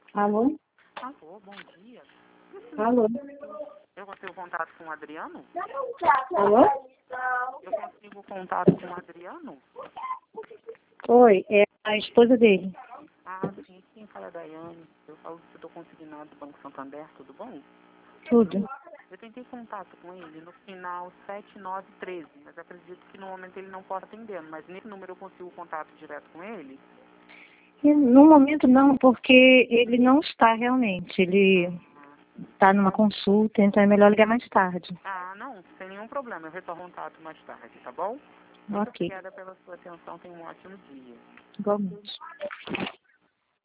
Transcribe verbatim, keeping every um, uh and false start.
Alô? Alô, bom dia. Alô? Eu consigo contato com o Adriano? Alô? Eu consigo contato com o Adriano? Oi, é a esposa dele. Ah, sim, quem fala é a Daiane. Eu falo que eu estou consignado do Banco Santander, tudo bom? Tudo. Eu tentei contato com ele no final sete nove um três, mas acredito que no momento ele não pode atender. Mas nesse número eu consigo contato direto com ele? E no momento não, porque ele não está realmente. Ele está numa consulta, então é melhor ligar mais tarde. Ah, não, sem nenhum problema. Eu retorno contato mais tarde, tá bom? Muito Ok. obrigada pela sua atenção. Tenha um ótimo dia. Igualmente.